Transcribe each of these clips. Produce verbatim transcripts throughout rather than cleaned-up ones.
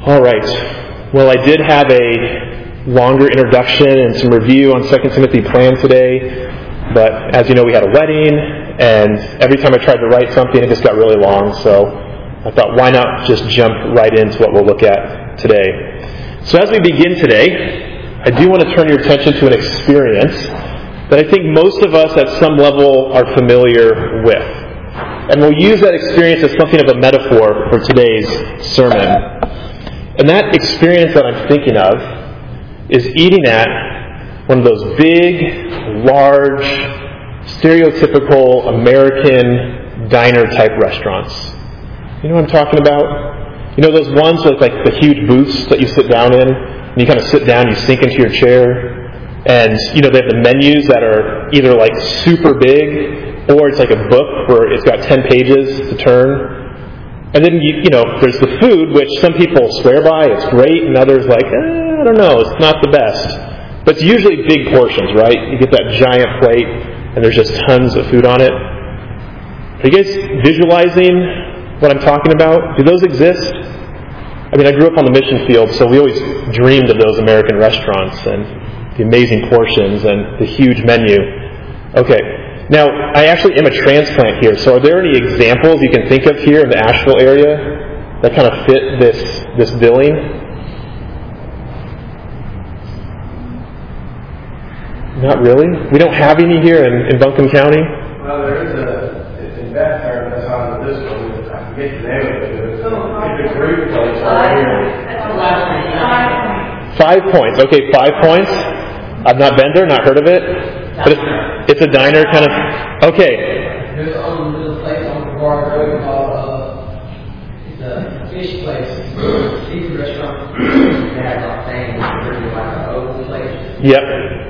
All right. Well, I did have a longer introduction and some review on Second Timothy planned today, but as you know, we had a wedding, and every time I tried to write something, it just got really long, so I thought, why not just jump right into what we'll look at today. So as we begin today, I do want to turn your attention to an experience that I think most of us at some level are familiar with. And we'll use that experience as something of a metaphor for today's sermon. And that experience that I'm thinking of is eating at one of those big, large, stereotypical American diner-type restaurants. You know what I'm talking about? You know those ones with like the huge booths that you sit down in, and you kind of sit down, you sink into your chair, and you know they have the menus that are either like super big, or it's like a book where it's got ten pages to turn. And then, you, you know, there's the food, which some people swear by, it's great, and others like, eh, I don't know, it's not the best. But it's usually big portions, right? You get that giant plate, and there's just tons of food on it. Are you guys visualizing what I'm talking about? Do those exist? I mean, I grew up on the mission field, so we always dreamed of those American restaurants, and the amazing portions, and the huge menu. Okay. Now, I actually am a transplant here, so are there any examples you can think of here in the Asheville area that kind of fit this this billing? Not really? We don't have any here in, in Buncombe County? Well, there is a, it's in Bethard, that's on this one, I forget the name of it, it's a Greek place right here. Five Points, okay, Five Points. I've not been there, not heard of it. But it's, it's a diner kind of... Okay. There's a little place on the bar road called, uh, it's a fish place, seafood restaurant. They have like things, there's like an open place. Yep.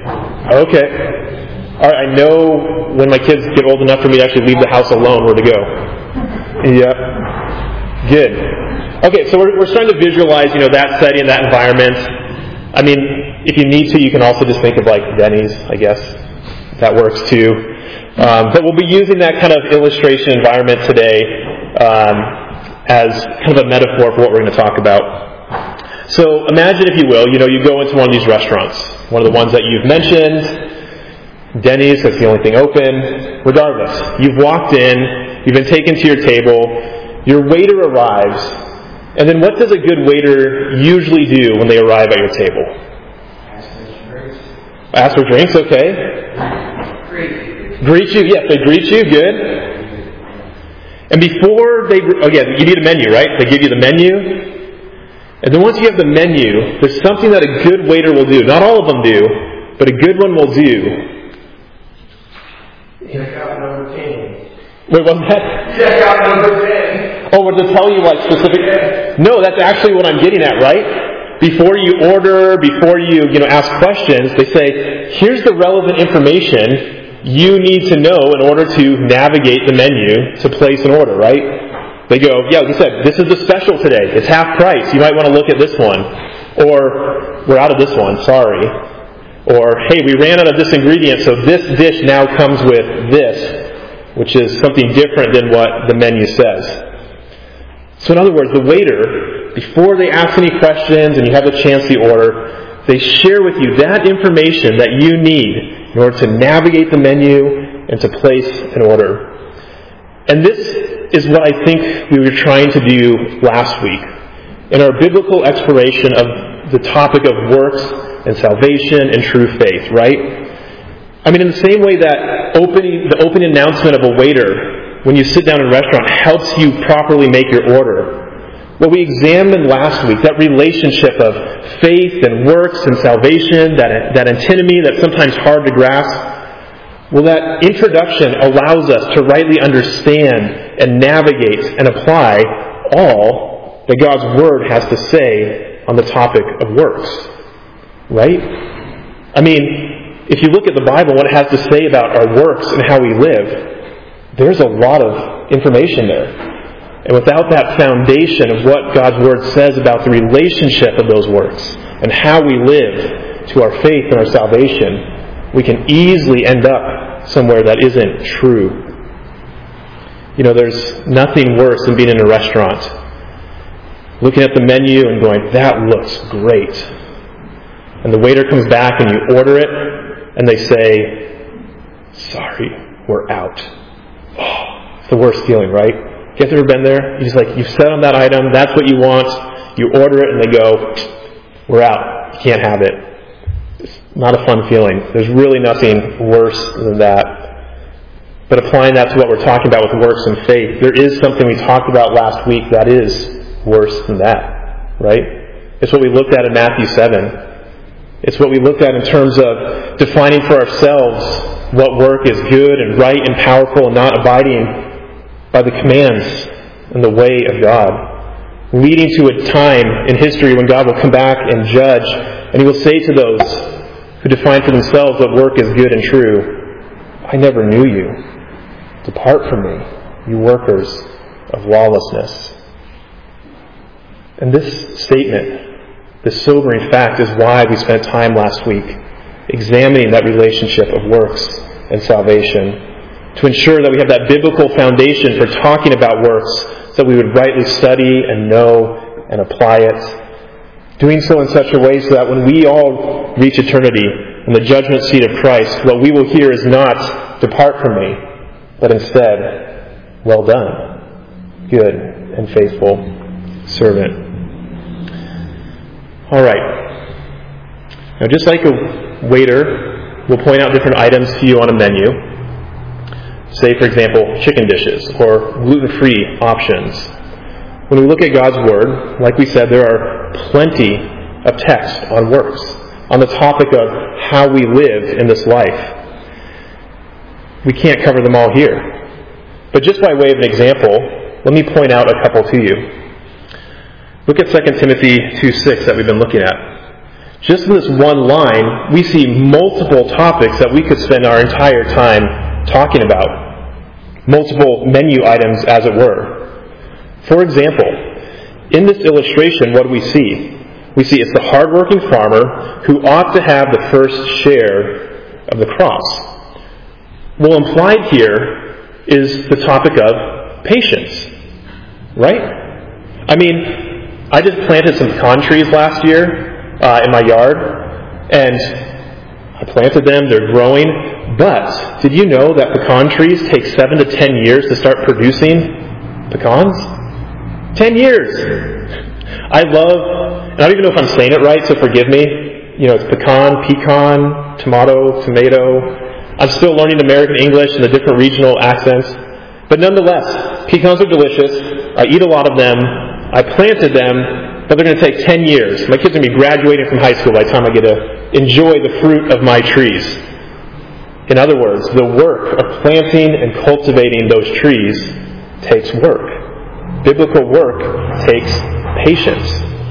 Okay. All right, I know when my kids get old enough for me to actually leave the house alone where to go. Yep. Good. Okay, so we're, we're starting to visualize, you know, that setting, that environment. I mean, if you need to, you can also just think of like Denny's, I guess. That works too. Um, but we'll be using that kind of illustration environment today um, as kind of a metaphor for what we're going to talk about. So imagine, if you will, you know, you go into one of these restaurants, one of the ones that you've mentioned, Denny's, that's the only thing open. Regardless, you've walked in, you've been taken to your table, your waiter arrives, and then what does a good waiter usually do when they arrive at your table? Ask for drinks. Ask for drinks, okay. Great. Greet you, yes, they greet you, good. And before they, again, you need a menu, right? They give you the menu. And then once you have the menu, there's something that a good waiter will do. Not all of them do, but a good one will do. Check out number ten. Wait, what's that? Check out number ten. Oh, well, to tell you like specific... No, that's actually what I'm getting at, right? Before you order, before you, you know, ask questions, they say, here's the relevant information you need to know in order to navigate the menu to place an order, right? They go, yeah, like I said, this is the special today. It's half price. You might want to look at this one. Or, we're out of this one, sorry. Or, hey, we ran out of this ingredient, so this dish now comes with this, which is something different than what the menu says. So in other words, the waiter, before they ask any questions and you have a chance to order, they share with you that information that you need in order to navigate the menu and to place an order. And this is what I think we were trying to do last week in our biblical exploration of the topic of works and salvation and true faith, right? I mean, in the same way that opening, the opening announcement of a waiter when you sit down in a restaurant helps you properly make your order. What we examined last week, that relationship of faith and works and salvation, that, that antinomy that's sometimes hard to grasp, well, that introduction allows us to rightly understand and navigate and apply all that God's Word has to say on the topic of works. Right? I mean, if you look at the Bible, what it has to say about our works and how we live, there's a lot of information there. And without that foundation of what God's Word says about the relationship of those works and how we live to our faith and our salvation, we can easily end up somewhere that isn't true. You know, there's nothing worse than being in a restaurant looking at the menu and going, that looks great. And the waiter comes back and you order it, and they say, sorry, we're out. Oh, it's the worst feeling, right? You guys ever been there? You just like, you've set on that item, that's what you want, you order it, and they go, we're out. You can't have it. It's not a fun feeling. There's really nothing worse than that. But applying that to what we're talking about with works and faith, there is something we talked about last week that is worse than that, right? It's what we looked at in Matthew seven. It's what we looked at in terms of defining for ourselves what work is good and right and powerful and not abiding by the commands and the way of God, leading to a time in history when God will come back and judge, and He will say to those who define for themselves what work is good and true, I never knew you. Depart from me, you workers of lawlessness. And this statement, this sobering fact, is why we spent time last week examining that relationship of works and salvation, to ensure that we have that biblical foundation for talking about works, so we would rightly study and know and apply it, doing so in such a way so that when we all reach eternity in the judgment seat of Christ, what we will hear is not, depart from me, but instead, well done, good and faithful servant. All right. Now, just like a waiter will point out different items to you on a menu, say, for example, chicken dishes or gluten-free options, when we look at God's Word, like we said, there are plenty of text on works, on the topic of how we live in this life. We can't cover them all here. But just by way of an example, let me point out a couple to you. Look at Second Timothy two six that we've been looking at. Just in this one line, we see multiple topics that we could spend our entire time talking about. Multiple menu items, as it were. For example, in this illustration, what do we see? We see it's the hardworking farmer who ought to have the first share of the crops. Well, implied here is the topic of patience, right? I mean, I just planted some pecan trees last year uh, in my yard, and I planted them, they're growing, but did you know that pecan trees take seven to ten years to start producing pecans? Ten years! I love, and I don't even know if I'm saying it right, so forgive me, you know, it's pecan, pecan, tomato, tomato. I'm still learning American English and the different regional accents. But nonetheless, pecans are delicious. I eat a lot of them. I planted them, but they're going to take ten years. My kids are going to be graduating from high school by the time I get to enjoy the fruit of my trees. In other words, the work of planting and cultivating those trees takes work. Biblical work takes patience.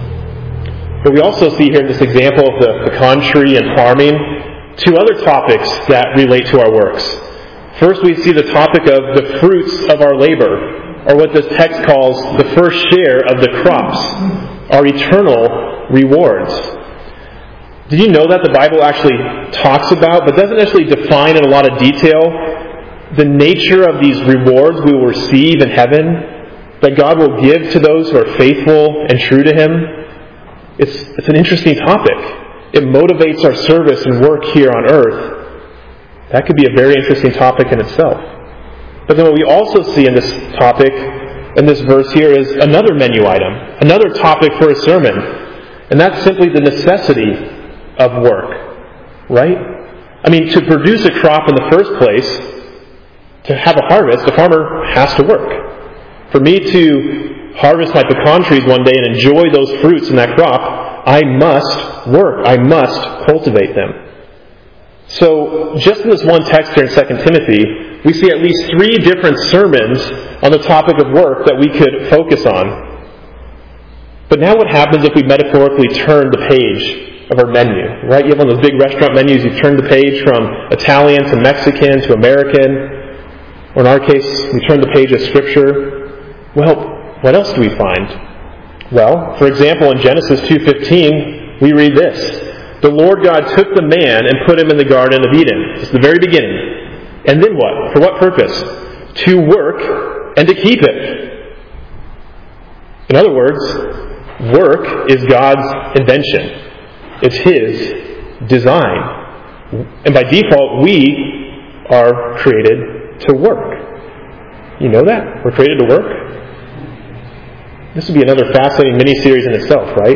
But we also see here in this example of the pecan tree and farming, two other topics that relate to our works. First, we see the topic of the fruits of our labor, or what this text calls the first share of the crops, our eternal rewards. Did you know that the Bible actually talks about, but doesn't actually define in a lot of detail, the nature of these rewards we will receive in heaven, that God will give to those who are faithful and true to Him? It's, it's an interesting topic. It motivates our service and work here on earth. That could be a very interesting topic in itself. But then what we also see in this topic, in this verse here, is another menu item, another topic for a sermon. And that's simply the necessity of work. Right? I mean, to produce a crop in the first place, to have a harvest, the farmer has to work. For me to harvest my pecan trees one day and enjoy those fruits in that crop, I must work. I must cultivate them. So, just in this one text here in Second Timothy, we see at least three different sermons on the topic of work that we could focus on. But now what happens if we metaphorically turn the page of our menu? Right? You have one of those big restaurant menus, you turn the page from Italian to Mexican to American. Or in our case, we turn the page of Scripture. Well, what else do we find? Well, for example, in Genesis two fifteen, we read this. The Lord God took the man and put him in the Garden of Eden. It's the very beginning. And then what? For what purpose? To work and to keep it. In other words, Work is God's invention. It's His design. And by default, we are created to work. You know that? We're created to work. This would be another fascinating mini-series in itself, right?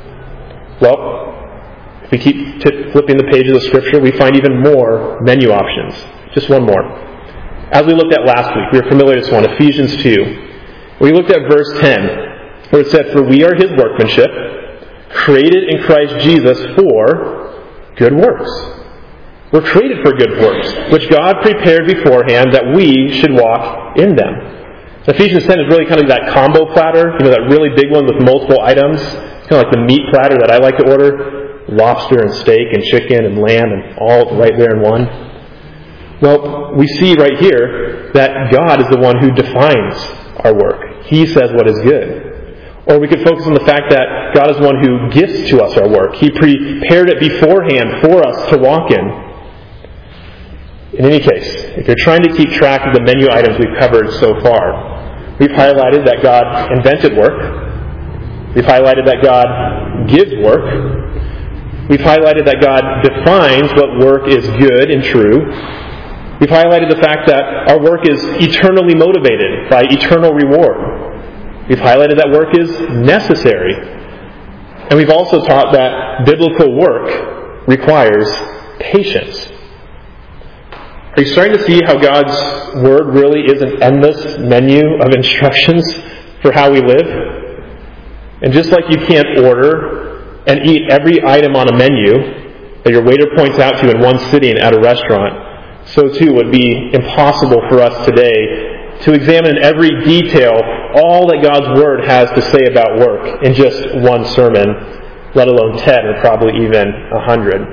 Well, if we keep t- flipping the pages of Scripture, we find even more menu options. Just one more. As we looked at last week, we were familiar with this one, Ephesians two. We looked at verse ten, where it said, "For we are His workmanship, created in Christ Jesus for good works." We're created for good works, which God prepared beforehand that we should walk in them. Ephesians ten is really kind of that combo platter, you know, that really big one with multiple items. It's kind of like the meat platter that I like to order. Lobster and steak and chicken and lamb and all right there in one. Well, we see right here that God is the one who defines our work. He says what is good. Or we could focus on the fact that God is the one who gifts to us our work. He prepared it beforehand for us to walk in. In any case, if you're trying to keep track of the menu items we've covered so far, we've highlighted that God invented work. We've highlighted that God gives work. We've highlighted that God defines what work is good and true. We've highlighted the fact that our work is eternally motivated by eternal reward. We've highlighted that work is necessary. And we've also taught that biblical work requires patience. Are you starting to see how God's Word really is an endless menu of instructions for how we live? And just like you can't order and eat every item on a menu that your waiter points out to you in one sitting at a restaurant, so too would be impossible for us today to examine in every detail all that God's Word has to say about work in just one sermon, let alone ten or probably even a hundred.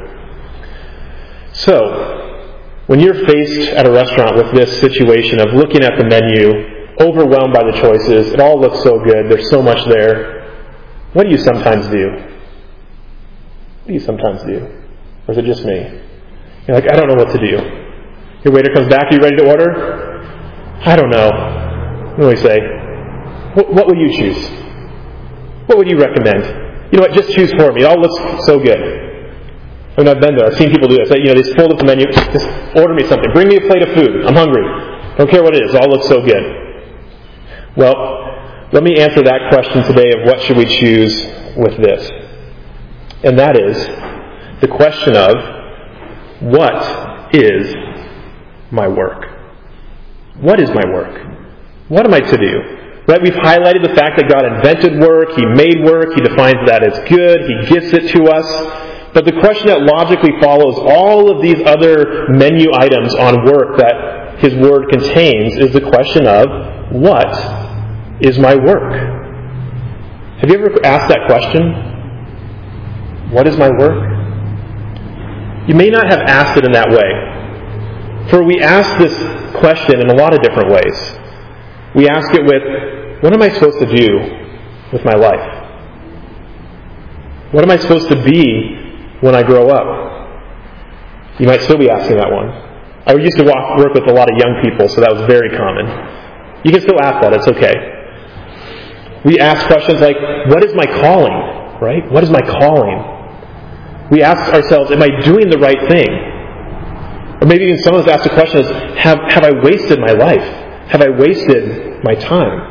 So, when you're faced at a restaurant with this situation of looking at the menu, overwhelmed by the choices, it all looks so good, there's so much there, what do you sometimes do? What do you sometimes do? Or is it just me? You're like, I don't know what to do. Your waiter comes back, are you ready to order? I don't know. What do we say? What, what would you choose? What would you recommend? You know what, just choose for me. It all looks so good. I mean, I've been there. I've seen people do this. You know, they just fold up the menu. Just order me something. Bring me a plate of food. I'm hungry. Don't care what it is. It all looks so good. Well, let me answer that question today of what should we choose with this. And that is the question of what is my work? What is my work? What am I to do? Right? We've highlighted the fact that God invented work. He made work. He defines that as good. He gifts it to us. But the question that logically follows all of these other menu items on work that His Word contains is the question of, what is my work? Have you ever asked that question? What is my work? You may not have asked it in that way. For we ask this question in a lot of different ways. We ask it with, what am I supposed to do with my life? What am I supposed to be when I grow up? You might still be asking that one. I used to walk, work with a lot of young people, so that was very common. You can still ask that, it's okay. We ask questions like, what is my calling? Right? What is my calling? We ask ourselves, am I doing the right thing? Or maybe even someone has asked the question is, have, have I wasted my life? Have I wasted my time?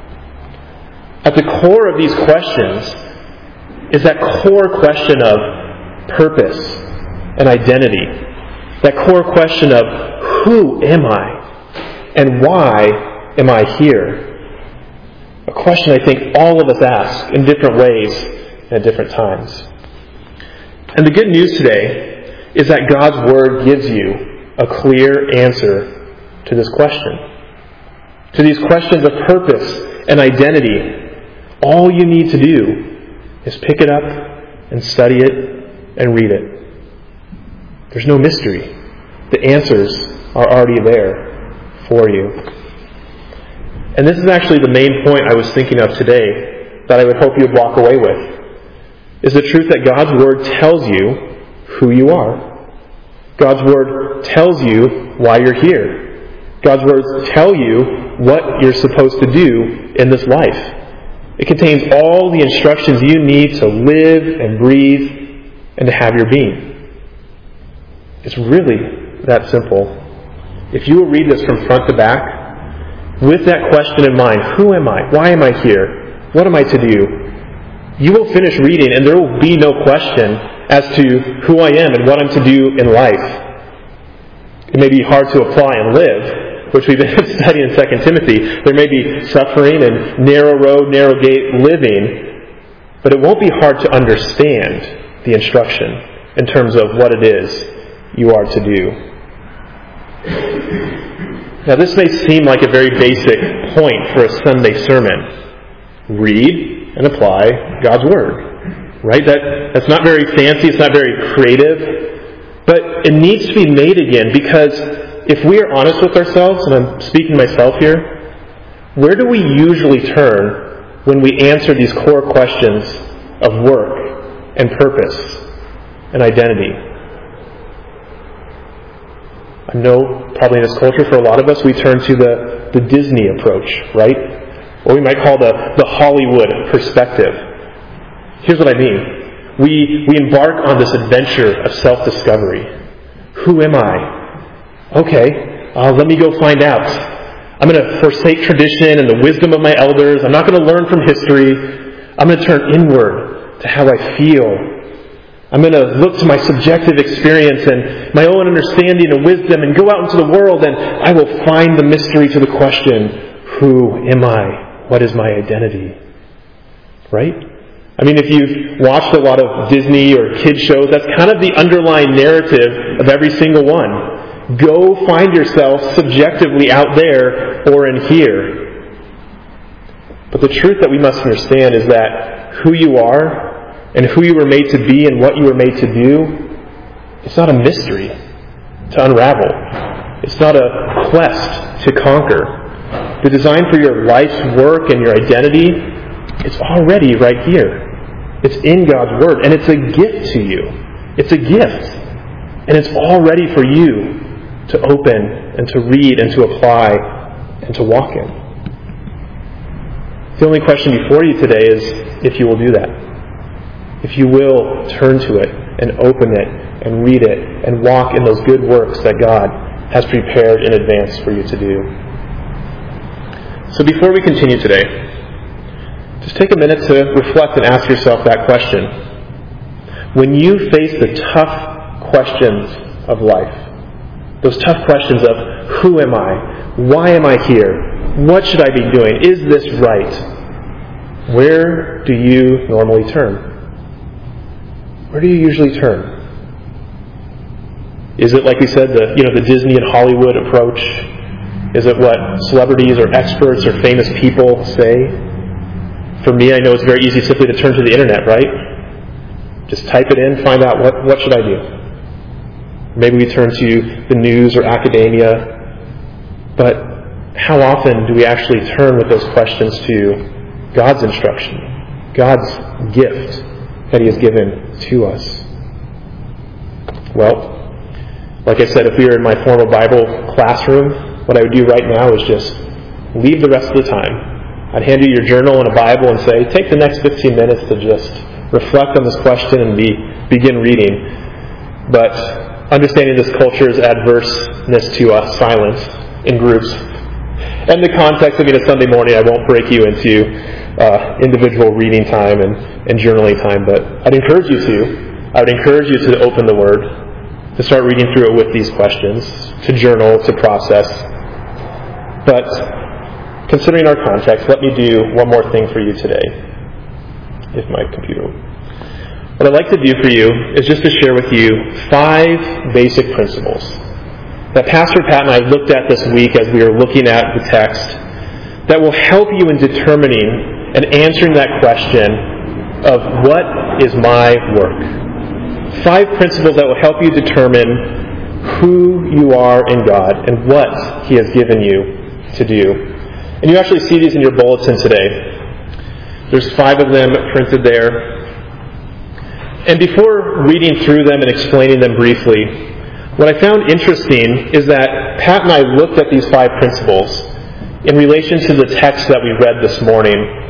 At the core of these questions is that core question of purpose and identity. That core question of, who am I? And why am I here? A question I think all of us ask in different ways and at different times. And the good news today is that God's Word gives you a clear answer to this question. To these questions of purpose and identity, all you need to do is pick it up and study it and read it. There's no mystery. The answers are already there for you. And this is actually the main point I was thinking of today that I would hope you would walk away with, is the truth that God's Word tells you who you are. God's Word tells you why you're here. God's words tell you what you're supposed to do in this life. It contains all the instructions you need to live and breathe and to have your being. It's really that simple. If you will read this from front to back, with that question in mind, who am I? Why am I here? What am I to do? You will finish reading and there will be no question as to who I am and what I'm to do in life. It may be hard to apply and live, which we've been studying in Second Timothy. There may be suffering and narrow road, narrow gate living, but it won't be hard to understand the instruction in terms of what it is you are to do. Now, this may seem like a very basic point for a Sunday sermon. Read and apply God's Word. Right? That, that's not very fancy, it's not very creative. But it needs to be made again, because if we are honest with ourselves, and I'm speaking to myself here, where do we usually turn when we answer these core questions of work and purpose and identity? I know probably in this culture for a lot of us we turn to the, the Disney approach, right? Or we might call the, the Hollywood perspective. Here's what I mean. We, we embark on this adventure of self-discovery. Who am I? Okay, uh, let me go find out. I'm going to forsake tradition and the wisdom of my elders. I'm not going to learn from history. I'm going to turn inward to how I feel. I'm going to look to my subjective experience and my own understanding and wisdom and go out into the world, and I will find the mystery to the question, who am I? What is my identity? Right? I mean, if you've watched a lot of Disney or kid shows, that's kind of the underlying narrative of every single one. Go find yourself subjectively out there or in here. But the truth that we must understand is that who you are and who you were made to be and what you were made to do, it's not a mystery to unravel. It's not a quest to conquer. The design for your life's work and your identity, it's already right here. It's in God's Word, and it's a gift to you. It's a gift. And it's all ready for you to open and to read and to apply and to walk in. The only question before you today is if you will do that. If you will turn to it and open it and read it and walk in those good works that God has prepared in advance for you to do. So before we continue today, just take a minute to reflect and ask yourself that question. When you face the tough questions of life, those tough questions of who am I? Why am I here? What should I be doing? Is this right? Where do you normally turn? Where do you usually turn? Is it, like we said, the you know the Disney and Hollywood approach? Is it what celebrities or experts or famous people say? For me, I know it's very easy simply to turn to the internet, right? Just type it in, find out what, what should I do. Maybe we turn to the news or academia. But how often do we actually turn with those questions to God's instruction, God's gift that He has given to us? Well, like I said, if we were in my formal Bible classroom, what I would do right now is just leave the rest of the time. I'd hand you your journal and a Bible and say, take the next fifteen minutes to just reflect on this question and be, begin reading. But understanding this culture's adverseness to uh, silence in groups, and the context of being a Sunday morning, I won't break you into uh, individual reading time and, and journaling time, but I'd encourage you to. I would encourage you to open the Word, to start reading through it with these questions, to journal, to process. But considering our context, let me do one more thing for you today. If my computer... What I'd like to do for you is just to share with you five basic principles that Pastor Pat and I looked at this week as we were looking at the text that will help you in determining and answering that question of what is my work. Five principles that will help you determine who you are in God and what He has given you to do. And you actually see these in your bulletin today. There's five of them printed there. And before reading through them and explaining them briefly, what I found interesting is that Pat and I looked at these five principles in relation to the text that we read this morning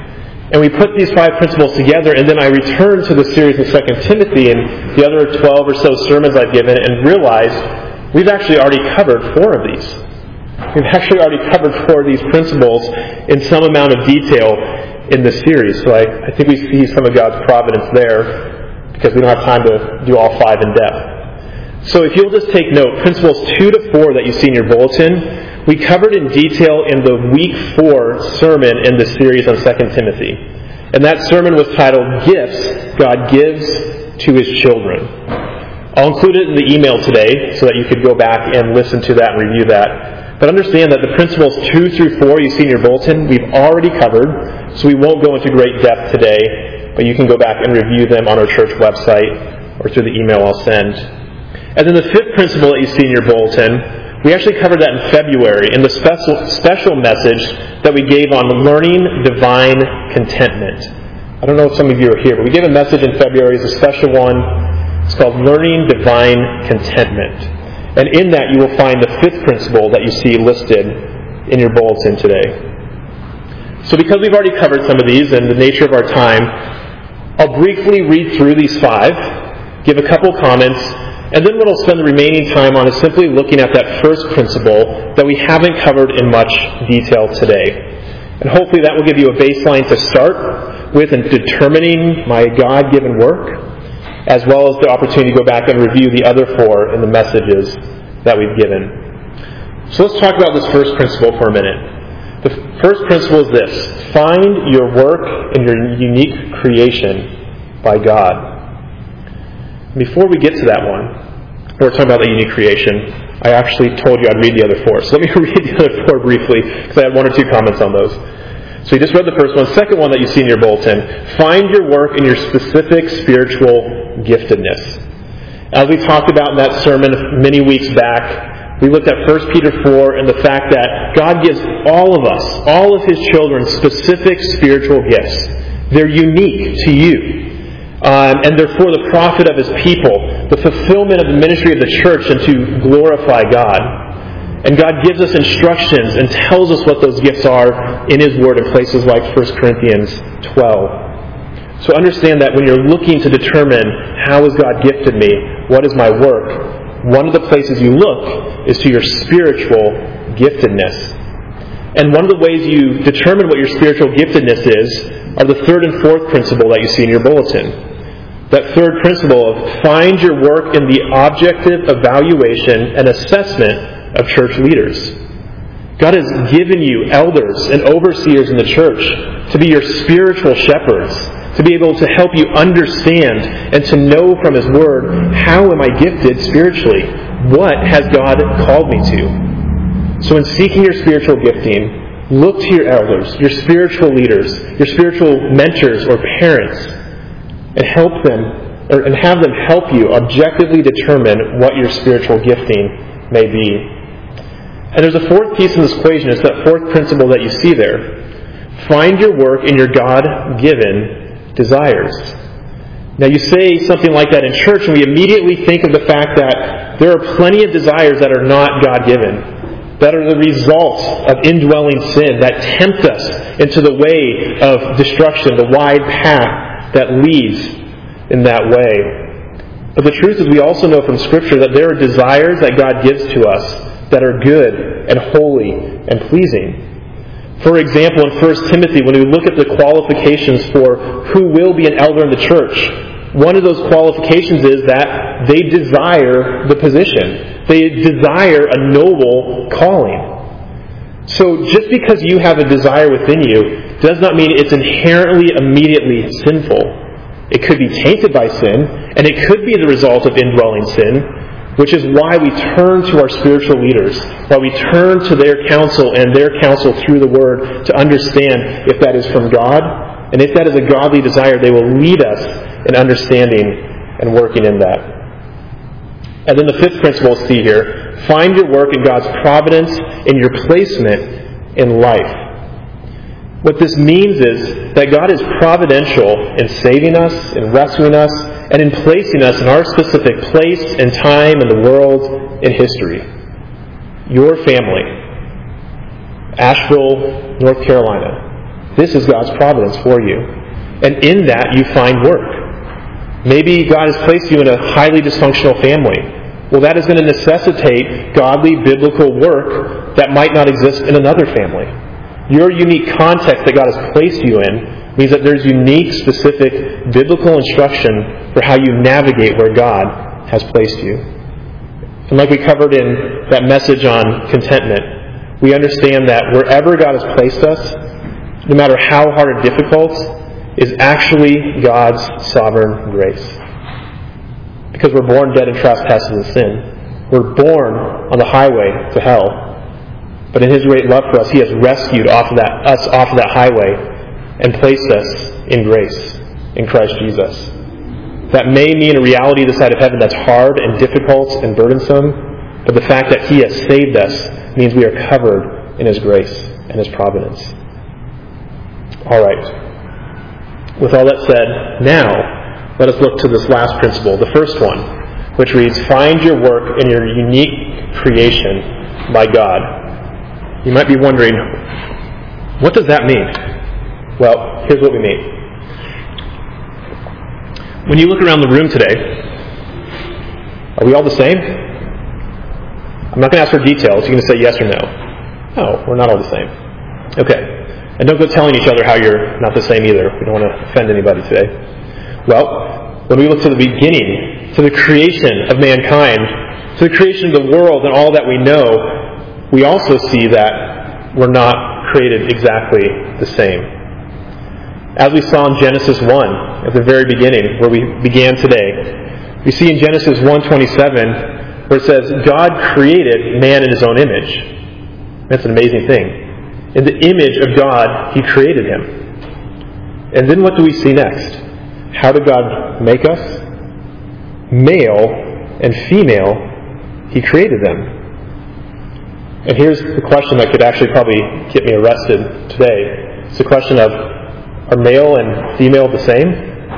And we put these five principles together, and then I returned to the series in Second Timothy and the other twelve or so sermons I've given and realized we've actually already covered four of these. We've actually already covered four of these principles in some amount of detail in the series. So I, I think we see some of God's providence there because we don't have time to do all five in depth. So if you'll just take note, principles two to four that you see in your bulletin, we covered in detail in the week four sermon in the series on Second Timothy. And that sermon was titled, Gifts God Gives to His Children. I'll include it in the email today so that you could go back and listen to that and review that. But understand that the principles two through four you see in your bulletin, we've already covered, so we won't go into great depth today, but you can go back and review them on our church website or through the email I'll send. And then the fifth principle that you see in your bulletin, we actually covered that in February in the special, special message that we gave on learning divine contentment. I don't know if some of you are here, but we gave a message in February. It's a special one. It's called Learning Divine Contentment. And in that you will find the fifth principle that you see listed in your bulletin today. So because we've already covered some of these and the nature of our time, I'll briefly read through these five, give a couple comments, and then what I'll spend the remaining time on is simply looking at that first principle that we haven't covered in much detail today. And hopefully that will give you a baseline to start with in determining my God-given work, as well as the opportunity to go back and review the other four in the messages that we've given. So let's talk about this first principle for a minute. The first principle is this: find your work in your unique creation by God. Before we get to that one, we're talking about the unique creation, I actually told you I'd read the other four. So let me read the other four briefly, because I had one or two comments on those. So you just read the first one. Second one that you see in your bulletin, find your work in your specific spiritual giftedness. As we talked about in that sermon many weeks back, we looked at First Peter four and the fact that God gives all of us, all of His children, specific spiritual gifts. They're unique to you. Um, and they're for the profit of His people, the fulfillment of the ministry of the church, and to glorify God. And God gives us instructions and tells us what those gifts are in His Word in places like First Corinthians twelve. So understand that when you're looking to determine how has God gifted me, what is my work, one of the places you look is to your spiritual giftedness. And one of the ways you determine what your spiritual giftedness is are the third and fourth principle that you see in your bulletin. That third principle of find your work in the objective evaluation and assessment of church leaders. God has given you elders and overseers in the church to be your spiritual shepherds, to be able to help you understand and to know from His Word, how am I gifted spiritually? What has God called me to? So in seeking your spiritual gifting, look to your elders, your spiritual leaders, your spiritual mentors or parents, and help them, or, and have them help you objectively determine what your spiritual gifting may be. And there's a fourth piece in this equation. It's that fourth principle that you see there. Find your work in your God-given desires. Now you say something like that in church, and we immediately think of the fact that there are plenty of desires that are not God-given, that are the result of indwelling sin, that tempt us into the way of destruction, the wide path that leads in that way. But the truth is we also know from Scripture that there are desires that God gives to us that are good and holy and pleasing. For example, in First Timothy, when we look at the qualifications for who will be an elder in the church, one of those qualifications is that they desire the position. They desire a noble calling. So just because you have a desire within you does not mean it's inherently, immediately sinful. It could be tainted by sin, and it could be the result of indwelling sin, which is why we turn to our spiritual leaders, why we turn to their counsel and their counsel through the Word to understand if that is from God, and if that is a godly desire, they will lead us in understanding and working in that. And then the fifth principle is see here. Find your work in God's providence in your placement in life. What this means is that God is providential in saving us, in rescuing us, and in placing us in our specific place and time in the world, in history. Your family, Asheville, North Carolina, This is God's providence for you. And in that you find work. Maybe God has placed you in a highly dysfunctional family. Well, that is going to necessitate godly, biblical work that might not exist in another family. Your unique context that God has placed you in means that there's unique, specific biblical instruction for how you navigate where God has placed you. And like we covered in that message on contentment, we understand that wherever God has placed us, no matter how hard or difficult, is actually God's sovereign grace. Because we're born dead in trespasses and sin. We're born on the highway to hell. But in His great love for us, He has rescued off of that, us off of that highway and placed us in grace in Christ Jesus. That may mean a reality this side of heaven that's hard and difficult and burdensome, but the fact that He has saved us means we are covered in His grace and His providence. All right. With all that said, now let us look to this last principle, the first one, which reads, find your work in your unique creation by God. You might be wondering, what does that mean? Well, here's what we mean. When you look around the room today, are we all the same? I'm not going to ask for details. You're going to say yes or no. No, we're not all the same. Okay. And don't go telling each other how you're not the same either. We don't want to offend anybody today. Well, when we look to the beginning, to the creation of mankind, to the creation of the world and all that we know, we also see that we're not created exactly the same. As we saw in Genesis one, at the very beginning, where we began today, we see in Genesis one twenty-seven, where it says, God created man in His own image. That's an amazing thing. In the image of God, He created him. And then what do we see next? How did God make us? Male and female, He created them. And here's the question that could actually probably get me arrested today. It's the question of, are male and female the same?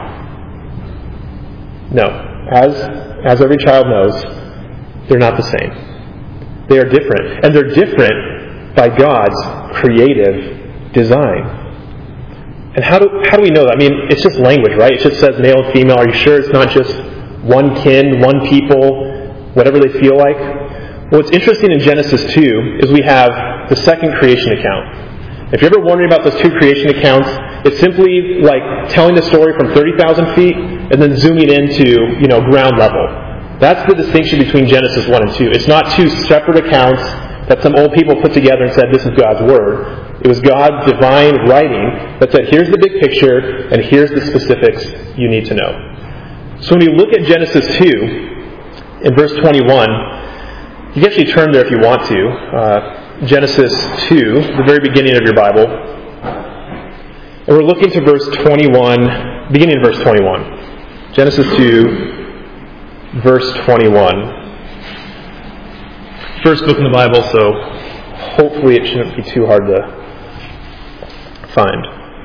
No. As, as every child knows, they're not the same. They are different. And they're different by God's creative design. And how do, how do we know that? I mean, it's just language, right? It just says male and female. Are you sure it's not just one kin, one people, whatever they feel like? Well, what's interesting in Genesis two is we have the second creation account. If you're ever wondering about those two creation accounts, it's simply like telling the story from thirty thousand feet and then zooming into, you know, ground level. That's the distinction between Genesis one and two. It's not two separate accounts that some old people put together and said, this is God's Word. It was God's divine writing that said, here's the big picture and here's the specifics you need to know. So when you look at Genesis two, in verse twenty-one, you can actually turn there if you want to. Uh, Genesis two, the very beginning of your Bible. And we're looking to verse twenty-one, beginning of verse twenty-one. Genesis two, verse twenty-one. First book in the Bible, so hopefully it shouldn't be too hard to find.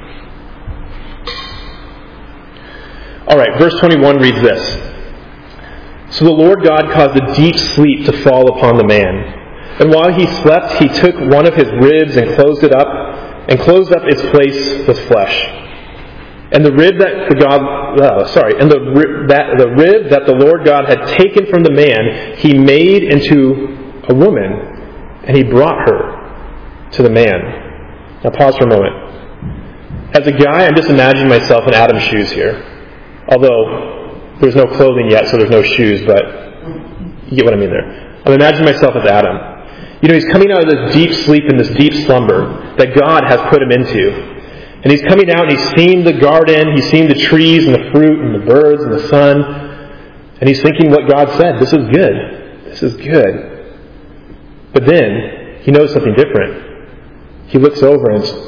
Alright, verse twenty-one reads this. So the Lord God caused a deep sleep to fall upon the man. And while he slept, he took one of his ribs and closed it up, and closed up its place with flesh. And the rib that the God, uh, sorry, and the rib, that the rib that the Lord God had taken from the man, He made into a woman, and He brought her to the man. Now pause for a moment. As a guy, I'm just imagining myself in Adam's shoes here. Although there's no clothing yet, so there's no shoes, but you get what I mean there. I'm imagining myself as Adam. You know, he's coming out of this deep sleep and this deep slumber that God has put him into. And he's coming out and he's seen the garden, he's seen the trees and the fruit and the birds and the sun. And he's thinking what God said. This is good. This is good. But then he knows something different. He looks over and it's,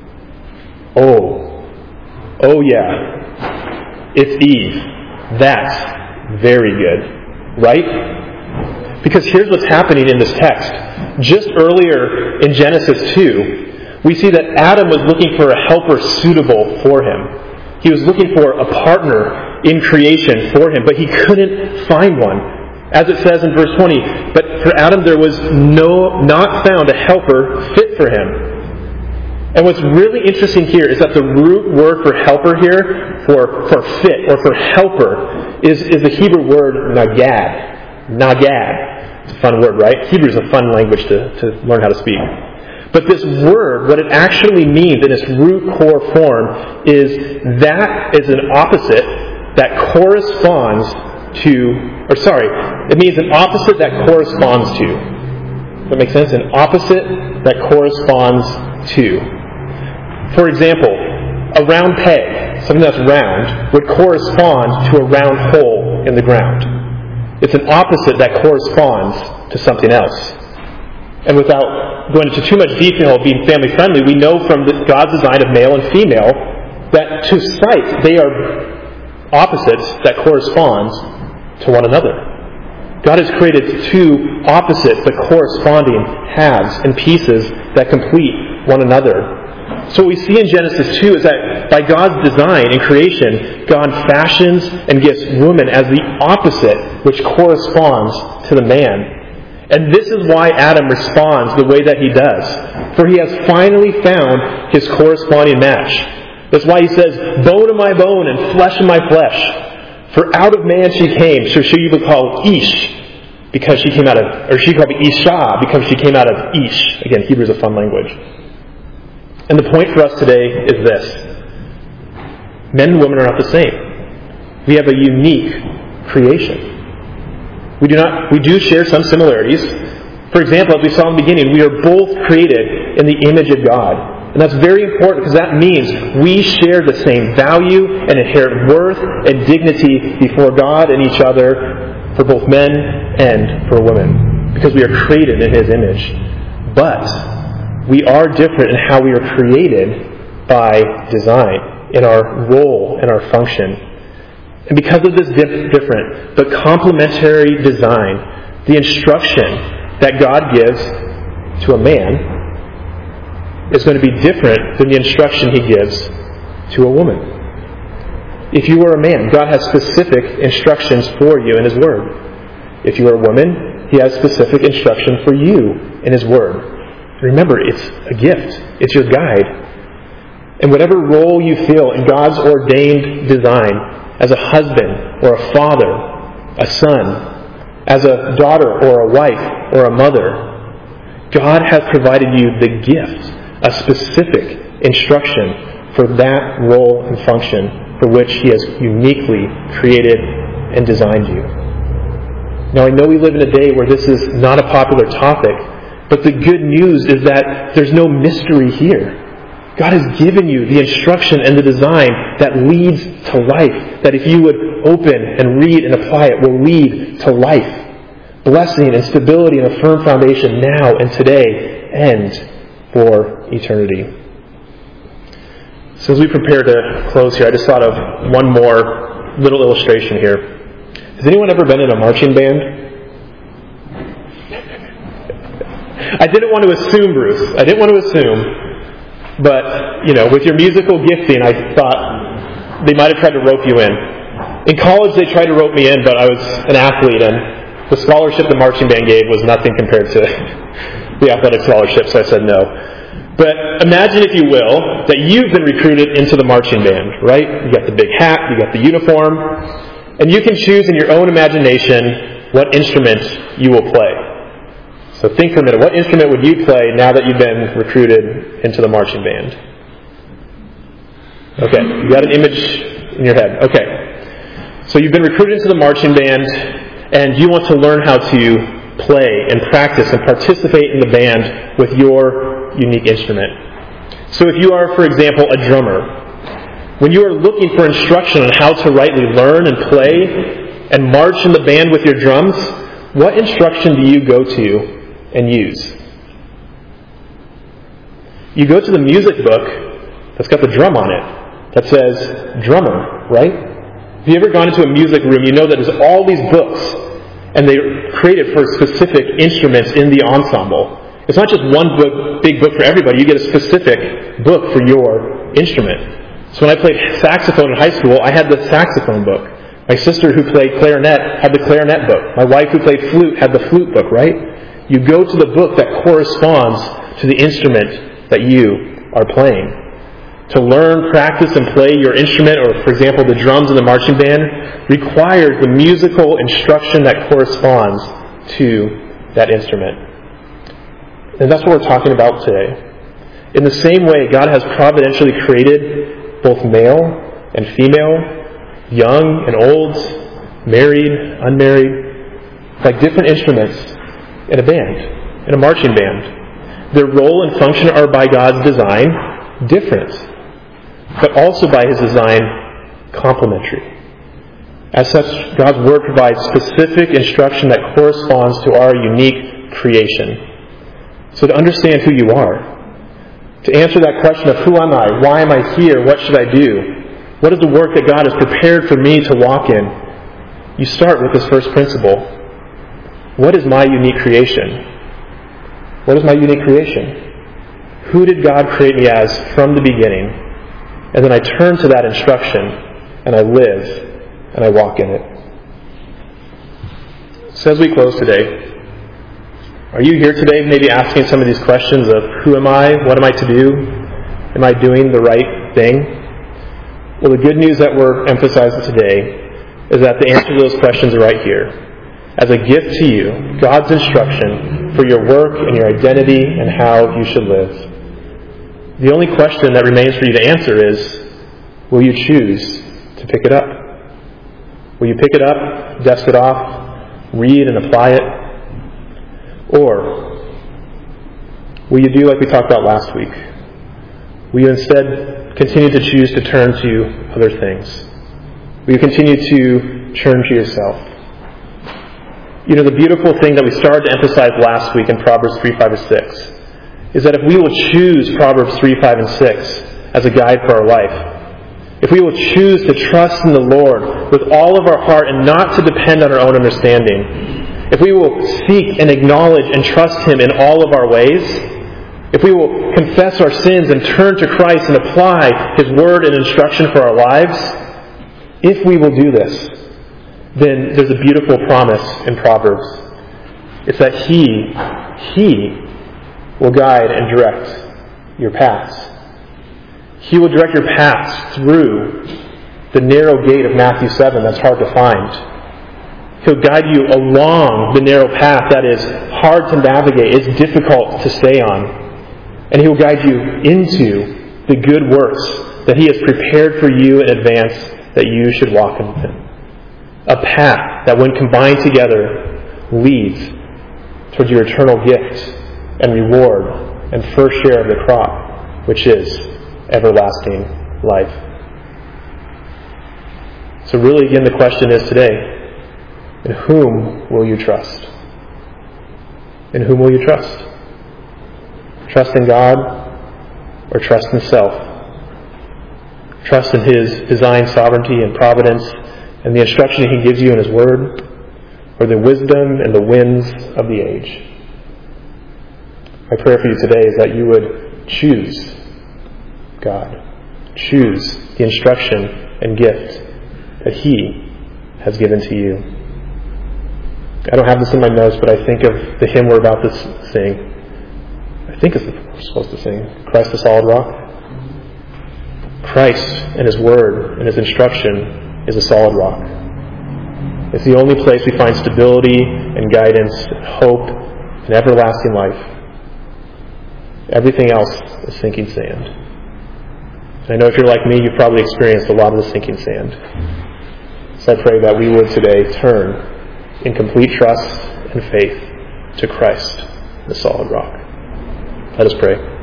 oh, oh yeah, it's Eve. That's very good. Right? Because here's what's happening in this text. Just earlier in Genesis two, we see that Adam was looking for a helper suitable for him. He was looking for a partner in creation for him, but he couldn't find one. As it says in verse twenty, but for Adam there was no not found a helper fit for him. And what's really interesting here is that the root word for helper here, for, for fit or for helper, is, is the Hebrew word nagad. Nagad. It's a fun word, right? Hebrew is a fun language to, to learn how to speak. But this word, what it actually means in its root core form is that is an opposite that corresponds to, or sorry, it means an opposite that corresponds to. Does that make sense? An opposite that corresponds to. For example, a round peg, something that's round, would correspond to a round hole in the ground. It's an opposite that corresponds to something else. And without going into too much detail of being family friendly, we know from God's design of male and female that to sight they are opposites that correspond to one another. God has created two opposites but corresponding halves and pieces that complete one another. So what we see in Genesis two is that by God's design and creation, God fashions and gives woman as the opposite which corresponds to the man. And this is why Adam responds the way that he does. For he has finally found his corresponding match. That's why he says, bone of my bone and flesh of my flesh. For out of man she came, so she will be called Ish, because she came out of, or she called me Isha, because she came out of Ish. Again, Hebrew is a fun language. And the point for us today is this. Men and women are not the same. We have a unique creation. We do not. We do share some similarities. For example, as we saw in the beginning, we are both created in the image of God. And that's very important because that means we share the same value and inherent worth and dignity before God and each other for both men and for women. Because we are created in His image. But we are different in how we are created by design, in our role and our function. And because of this dif- different but complementary design, the instruction that God gives to a man is going to be different than the instruction He gives to a woman. If you are a man, God has specific instructions for you in His Word. If you are a woman, He has specific instruction for you in His Word. Remember, it's a gift. It's your guide. And whatever role you feel in God's ordained design, as a husband or a father, a son, as a daughter or a wife or a mother, God has provided you the gift, a specific instruction for that role and function for which He has uniquely created and designed you. Now, I know we live in a day where this is not a popular topic, but the good news is that there's no mystery here. God has given you the instruction and the design that leads to life, that if you would open and read and apply it, will lead to life, blessing and stability and a firm foundation now and today and for eternity. So as we prepare to close here, I just thought of one more little illustration here. Has anyone ever been in a marching band? I didn't want to assume, Bruce. I didn't want to assume. But, you know, with your musical gifting, I thought they might have tried to rope you in. In college, they tried to rope me in, but I was an athlete, and the scholarship the marching band gave was nothing compared to the athletic scholarship, so I said no. But imagine, if you will, that you've been recruited into the marching band, right? You got the big hat, you got the uniform, and you can choose in your own imagination what instrument you will play. So think for a minute, what instrument would you play now that you've been recruited into the marching band? Okay, you got an image in your head. Okay. So you've been recruited into the marching band, and you want to learn how to play and practice and participate in the band with your unique instrument. So if you are, for example, a drummer, when you are looking for instruction on how to rightly learn and play and march in the band with your drums, what instruction do you go to and use? You go to the music book that's got the drum on it that says drummer, right? If you've ever gone into a music room, you know that there's all these books, and they're created for specific instruments in the ensemble. It's not just one book, big book for everybody. You get a specific book for your instrument. So when I played saxophone in high school, I had the saxophone book. My sister who played clarinet had the clarinet book. My wife who played flute had the flute book, right? You go to the book that corresponds to the instrument that you are playing. To learn, practice, and play your instrument, or for example, the drums in the marching band, requires the musical instruction that corresponds to that instrument. And that's what we're talking about today. In the same way, God has providentially created both male and female, young and old, married, unmarried, like different instruments in a band, in a marching band. Their role and function are by God's design different, but also by His design complementary. As such, God's Word provides specific instruction that corresponds to our unique creation. So to understand who you are, to answer that question of who am I, why am I here, what should I do, what is the work that God has prepared for me to walk in, you start with this first principle. What is my unique creation? What is my unique creation? Who did God create me as from the beginning? And then I turn to that instruction, and I live, and I walk in it. So as we close today, are you here today maybe asking some of these questions of who am I? What am I to do? Am I doing the right thing? Well, the good news that we're emphasizing today is that the answer to those questions are right here. As a gift to you, God's instruction for your work and your identity and how you should live. The only question that remains for you to answer is, will you choose to pick it up? Will you pick it up, dust it off, read and apply it? Or will you do like we talked about last week? Will you instead continue to choose to turn to other things? Will you continue to turn to yourself? You know, the beautiful thing that we started to emphasize last week in Proverbs three, five, and six is that if we will choose Proverbs three, five, and six as a guide for our life, if we will choose to trust in the Lord with all of our heart and not to depend on our own understanding, if we will seek and acknowledge and trust Him in all of our ways, if we will confess our sins and turn to Christ and apply His word and instruction for our lives, if we will do this, then there's a beautiful promise in Proverbs. It's that He, He will guide and direct your paths. He will direct your paths through the narrow gate of Matthew seven that's hard to find. He'll guide you along the narrow path that is hard to navigate, it's difficult to stay on. And He'll guide you into the good works that He has prepared for you in advance that you should walk in with Him. A path that when combined together leads towards your eternal gift and reward and first share of the crop, which is everlasting life. So really again the question is today, in whom will you trust? In whom will you trust? Trust in God or trust in self? Trust in His design, sovereignty, and providence and the instruction He gives you in His Word, or the wisdom and the winds of the age? My prayer for you today is that you would choose God. Choose the instruction and gift that He has given to you. I don't have this in my notes, but I think of the hymn we're about to sing. I think it's the we're supposed to sing. Christ the solid rock. Christ and His Word and His instruction is a solid rock. It's the only place we find stability and guidance and hope and everlasting life. Everything else is sinking sand. And I know if you're like me, you've probably experienced a lot of the sinking sand. So I pray that we would today turn in complete trust and faith to Christ, the solid rock. Let us pray.